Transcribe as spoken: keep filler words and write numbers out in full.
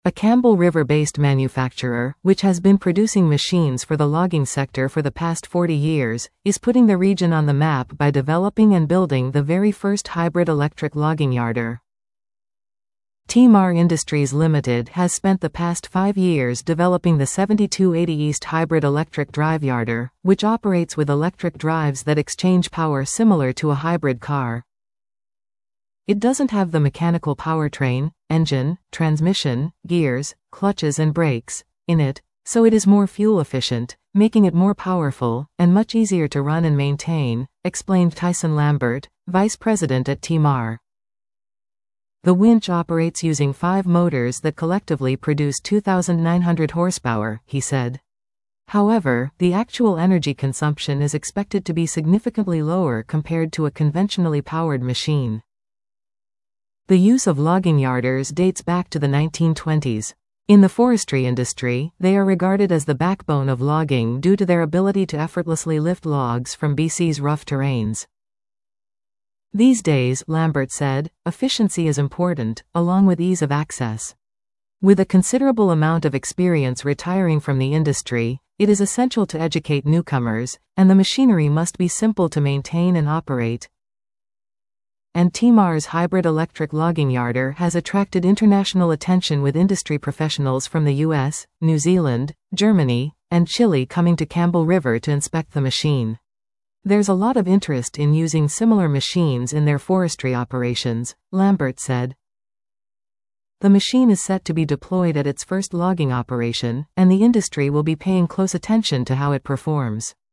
A Campbell River-based manufacturer, which has been producing machines for the logging sector for the past forty years, is putting the region on the map by developing and building the very first hybrid electric logging yarder. Timar Industries Limited has spent the past five years developing the seventy-two eighty East hybrid electric drive yarder, which operates with electric drives that exchange power similar to a hybrid car. It doesn't have the mechanical powertrain, engine, transmission, gears, clutches and brakes in it, so it is more fuel efficient, making it more powerful, and much easier to run and maintain, explained Tyson Lambert, vice president at Timar. The winch operates using five motors that collectively produce two thousand nine hundred horsepower, he said. However, the actual energy consumption is expected to be significantly lower compared to a conventionally powered machine. The use of logging yarders dates back to the nineteen twenties. In the forestry industry, they are regarded as the backbone of logging due to their ability to effortlessly lift logs from B C's rough terrains. These days, Lambert said, efficiency is important, along with ease of access. With a considerable amount of experience retiring from the industry, it is essential to educate newcomers, and the machinery must be simple to maintain and operate. And Timar's hybrid electric logging yarder has attracted international attention, with industry professionals from the U S, New Zealand, Germany, and Chile coming to Campbell River to inspect the machine. There's a lot of interest in using similar machines in their forestry operations, Lambert said. The machine is set to be deployed at its first logging operation, and the industry will be paying close attention to how it performs.